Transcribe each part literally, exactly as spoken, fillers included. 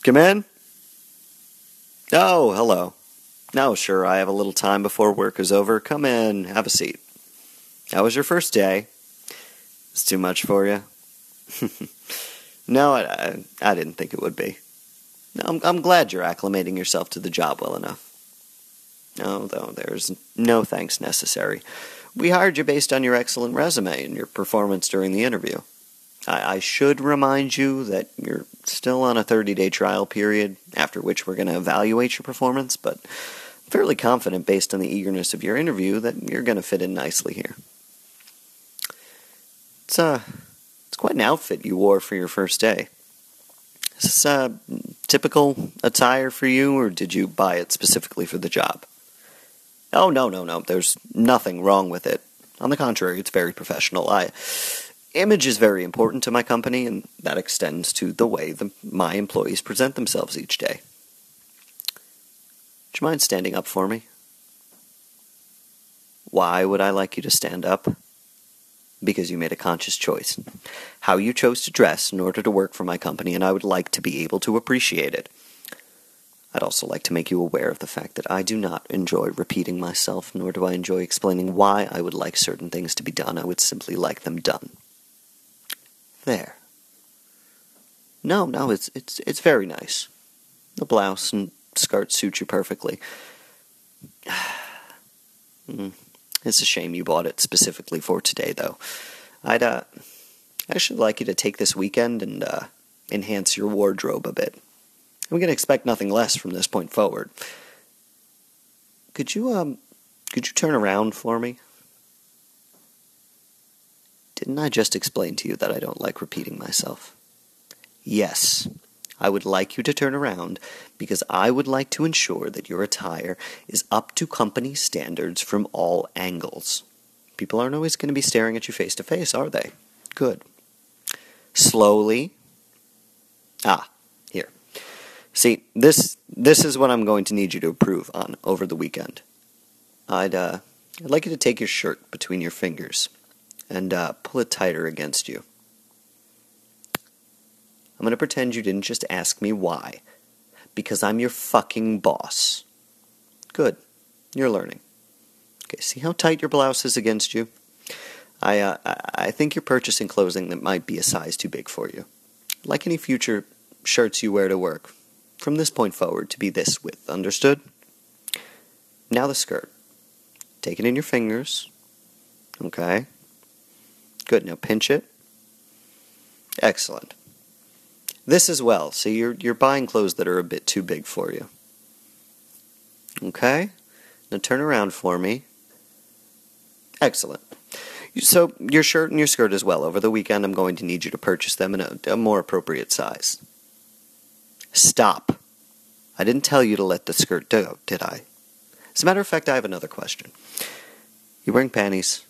Come in? Oh, hello. No, sure, I have a little time before work is over. Come in, have a seat. How was your first day? It's too much for you? No, I, I, I didn't think it would be. No, I'm, I'm glad you're acclimating yourself to the job well enough. No, though, there's no thanks necessary. We hired you based on your excellent resume and your performance during the interview. I, I should remind you that you're still on a thirty-day trial period, after which we're going to evaluate your performance, but I'm fairly confident based on the eagerness of your interview that you're going to fit in nicely here. It's, uh, it's quite an outfit you wore for your first day. Is this uh, typical attire for you, or did you buy it specifically for the job? Oh, no, no, no, there's nothing wrong with it. On the contrary, it's very professional. I, image is very important to my company, and that extends to the way the, my employees present themselves each day. Would you mind standing up for me? Why would I like you to stand up? Because you made a conscious choice. How you chose to dress in order to work for my company, and I would like to be able to appreciate it. I'd also like to make you aware of the fact that I do not enjoy repeating myself, nor do I enjoy explaining why I would like certain things to be done. I would simply like them done. There. No, no, it's it's it's very nice. The blouse and skirt suit you perfectly. It's a shame you bought it specifically for today, though. I'd uh, actually like you to take this weekend and uh, enhance your wardrobe a bit. We can expect nothing less from this point forward. Could you, um, could you turn around for me? Didn't I just explain to you that I don't like repeating myself? Yes, I would like you to turn around because I would like to ensure that your attire is up to company standards from all angles. People aren't always going to be staring at you face to face, are they? Good. Slowly. Ah, here. See, this this is what I'm going to need you to approve on over the weekend. I'd uh, I'd like you to take your shirt between your fingers and uh, pull it tighter against you. I'm going to pretend you didn't just ask me why. Because I'm your fucking boss. Good. You're learning. Okay, see how tight your blouse is against you? I uh, I think you're purchasing clothing that might be a size too big for you. Like any future shirts you wear to work. From this point forward to be this width, understood? Now the skirt. Take it in your fingers. Okay. Good, now pinch it. Excellent. This as well. See, you're, you're buying clothes that are a bit too big for you. Okay. Now turn around for me. Excellent. So, your shirt and your skirt as well. Over the weekend, I'm going to need you to purchase them in a, a more appropriate size. Stop. I didn't tell you to let the skirt go, did I? As a matter of fact, I have another question. You wearing panties?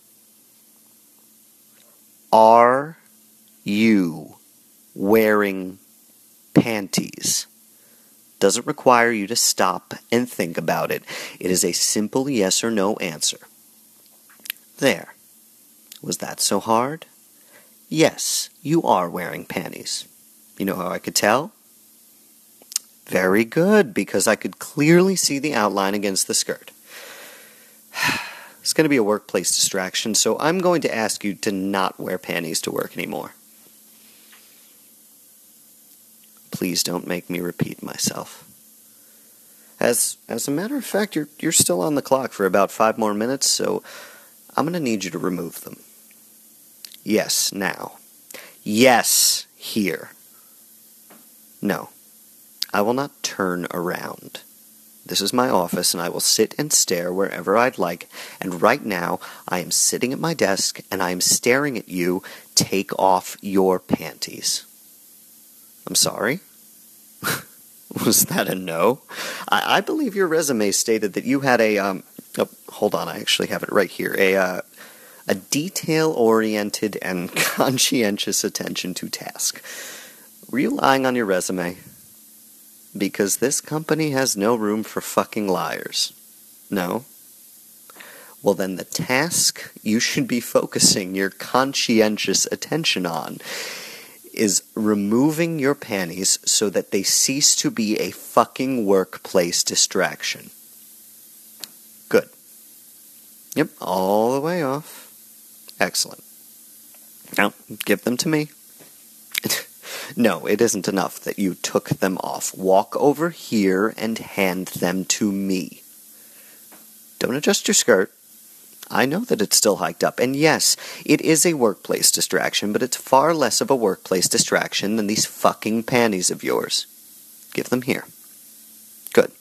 Are you wearing panties? Doesn't require you to stop and think about it. It is a simple yes or no answer. There. Was that so hard? Yes, you are wearing panties. You know how I could tell? Very good, because I could clearly see the outline against the skirt. It's going to be a workplace distraction, so I'm going to ask you to not wear panties to work anymore. Please don't make me repeat myself. As as a matter of fact, you're you're still on the clock for about five more minutes, so I'm going to need you to remove them. Yes, now. Yes, here. No. I will not turn around. This is my office, and I will sit and stare wherever I'd like, and right now, I am sitting at my desk, and I am staring at you. Take off your panties. I'm sorry? Was that a no? I, I believe your resume stated that you had a, um, oh, hold on, I actually have it right here, a, uh, a detail-oriented and conscientious attention to task. Were you lying on your resume? Because this company has no room for fucking liars. No? Well, then the task you should be focusing your conscientious attention on is removing your panties so that they cease to be a fucking workplace distraction. Good. Yep, all the way off. Excellent. Now, give them to me. No, it isn't enough that you took them off. Walk over here and hand them to me. Don't adjust your skirt. I know that it's still hiked up, and yes, it is a workplace distraction, but it's far less of a workplace distraction than these fucking panties of yours. Give them here. Good.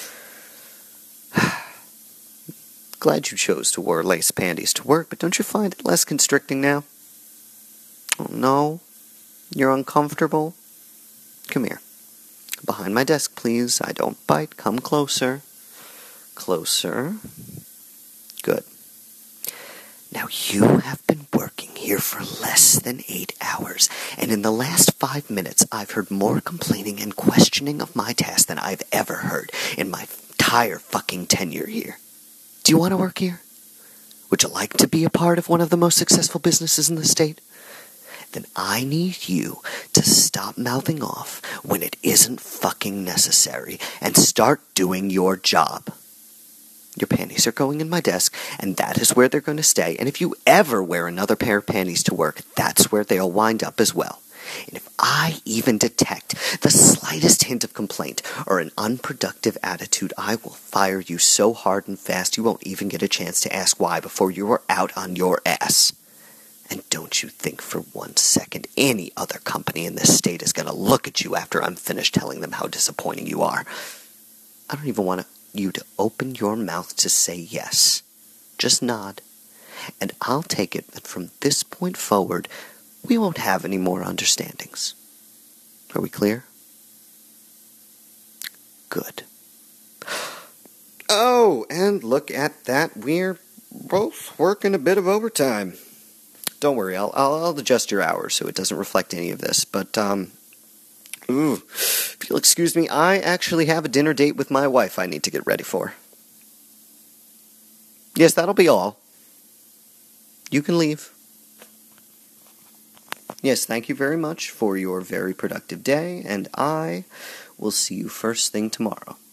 Glad you chose to wear lace panties to work, but don't you find it less constricting now? Oh, no? You're uncomfortable? Come here. Behind my desk, please. I don't bite. Come closer. Closer. Good. Now, you have been working here for less than eight hours, and in the last five minutes, I've heard more complaining and questioning of my task than I've ever heard in my entire fucking tenure here. Do you want to work here? Would you like to be a part of one of the most successful businesses in the state? Then I need you to stop mouthing off when it isn't fucking necessary and start doing your job. Your panties are going in my desk, and that is where they're going to stay. And if you ever wear another pair of panties to work, that's where they'll wind up as well. And if I even detect the slightest hint of complaint or an unproductive attitude, I will fire you so hard and fast you won't even get a chance to ask why before you are out on your ass. And don't you think for one second any other company in this state is going to look at you after I'm finished telling them how disappointing you are. I don't even want you to open your mouth to say yes. Just nod. And I'll take it that from this point forward, we won't have any more understandings. Are we clear? Good. Oh, and look at that. We're both working a bit of overtime. Don't worry, I'll, I'll I'll adjust your hours so it doesn't reflect any of this. But, um, ooh, if you'll excuse me, I actually have a dinner date with my wife I need to get ready for. Yes, that'll be all. You can leave. Yes, thank you very much for your very productive day, and I will see you first thing tomorrow.